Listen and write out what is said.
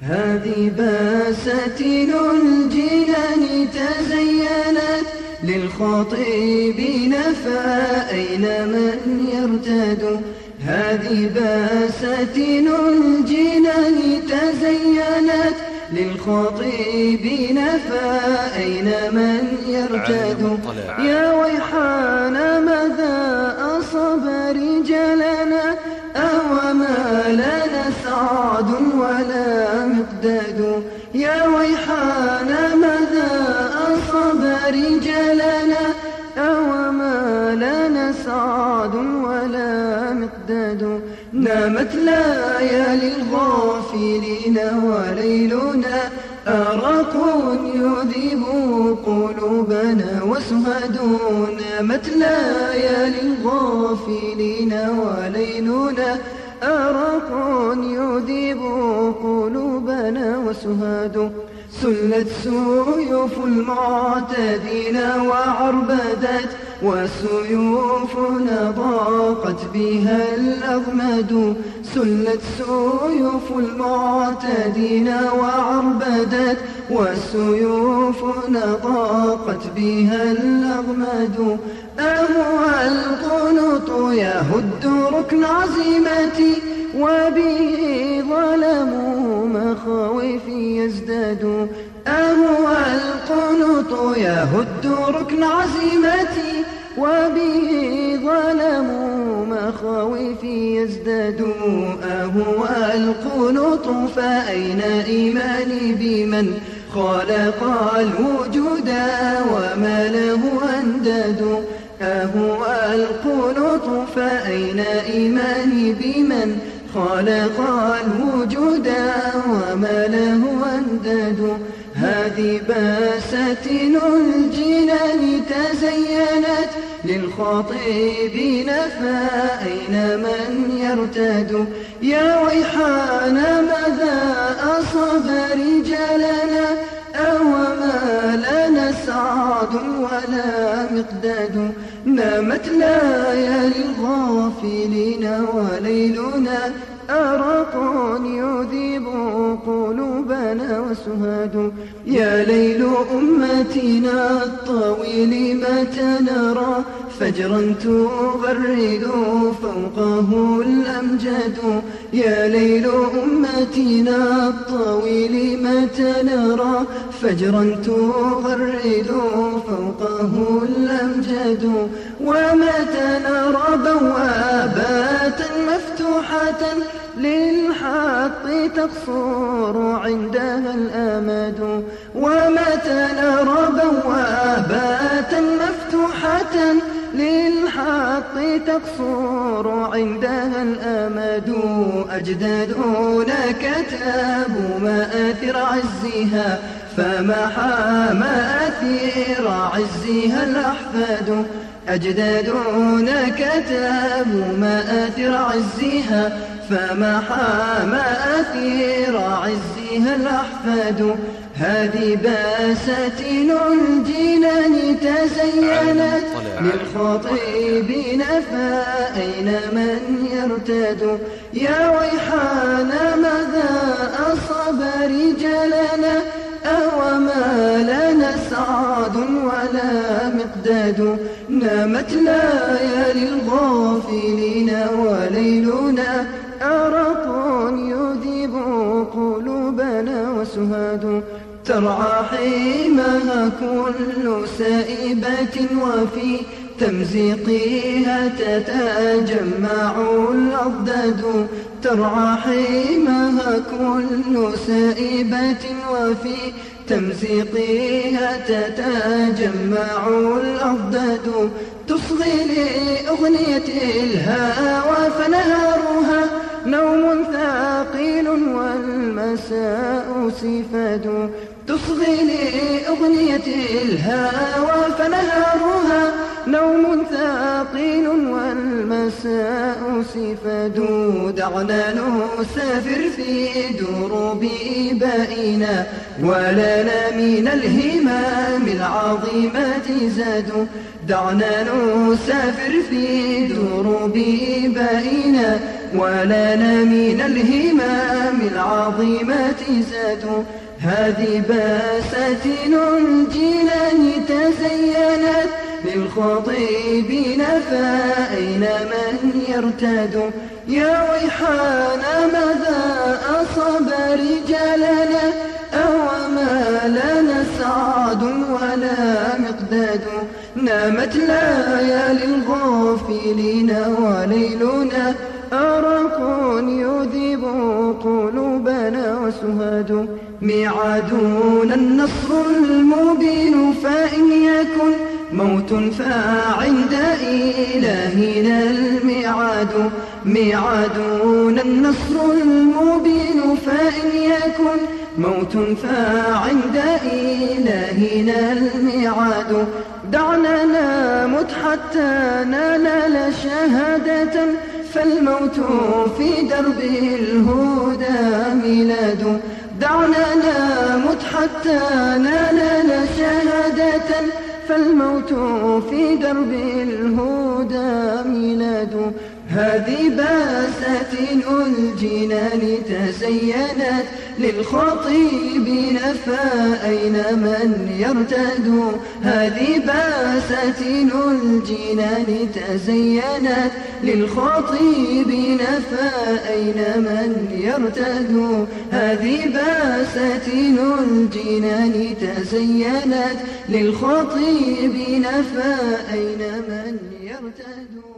هذه بساتين الجنان تزينت للخاطبين فأين من يرتد. هذه بساتين الجنان تزينت للخاطبين فأين من يرتد. يا ويحنا ماذا أصاب رجالنا أوما لنا سعد ولا مقداد. يا ويحنا ماذا أصاب رجالنا أوما لنا سعد ولا مقداد. نامت ليالي الغافلين وليلنا أراق يذيب قلوبنا وسهد. نامت ليالي الغافلين وليلنا أراق يذيب قلوبنا وسهاد. سلت سيوف المعتدين وعربدت وسيوفنا ضاقت بها الأغماد. سلت سيوف المعتدين وعربدت وسيوفنا ضاقت بها الأغماد. أهوى القنوط يهد ركن عزيمتي وبه ظلموا مخاوفي يزداد. أهوى القنوط يهد ركن عزيمتي وبه ظلموا مخاوفي يزداد. أهوى القنوط فأين إيماني بمن خلق الوجود وما له أنداد. أهوى القنوط فأين إيماني بمن خلق الوجود وما له أنداد. هذه بساتين الجنان تزينت للخاطبين فأين من يرتد. يا ويحنا ماذا أصاب رجالنا أوما لنا سعد ولا مقداد. نامت ليالي الغافلين وليلنا أراق يذيب قلوبنا وسهاد. يا ليل أمتنا الطويل متى نرى فجرا تغرد فوقه الأمجاد. يا ليل أمتنا الطويل متى نرى فجرا تغرد فوقه الأمجاد. ومتى نرى بوابات مفتوحة للحق تقصر عندها الآماد. ومتى نرى بوابات مفتوحة للحق تقصر عندها الآماد. أجدادنا كتابوا مآثر عزها فمحى مآثر عزها الأحفاد. أجدادنا كتابوا مآثر عزها فمحى مآثر عزها الأحفاد. هذه بساتين الجنان تزينت للخاطبين فأين من يرتد. يا ويحنا ماذا أصاب رجالنا أوما لنا سعد ولا مقداد. نامت ليالي الغافلين وليلنا أراق يذيب قلوبنا وسهاد. ترعى حيمها كل سائبة وفي تمزيقها تتجمع الأضداد. ترعى حيمها كل سائبة وفي تمزيقها تتجمع الأضداد. تصغي لأغنية الهوى فنهارها نوم ثقيل والمساء سفاد. تصغي لأغنية الهوى فنهارها نوم ثقيل والمساء سفاد. دعنا نسافر في دروب إبائنا ولنا من الهمام العظيمة زاد. دعنا نسافر في دروب إبائنا ولنا من الهمام العظيمات زاد. هذه بساتين الجنان تزينت للخطيبين فأين من يرتاد. يا ويحانا ماذا أصاب رجالنا أوما لنا سعد ولا مقداد. نامت ليالي الغافلين وليلنا أرق يذيب قلوبنا وسهاد. ميعادنا النصر المبين فإن يكن موت فعند إلهنا الميعاد. ميعادنا النصر المبين فإن يكن موت فعند إلهنا الميعاد. دعنا نمت حتى ننال شهادة فالموت في درب الهدى ميلاد. دعنا نمت حتى ننال شهادة فالموت في درب الهدى ميلاد. هذه بساتين الجنان تزينت للخطيبين فأين من يرتاد. هذه بساتين الجنان تزينت للخطيبين فأين من يرتاد. هذه بساتين الجنان تزينت للخطيبين فأين من يرتاد.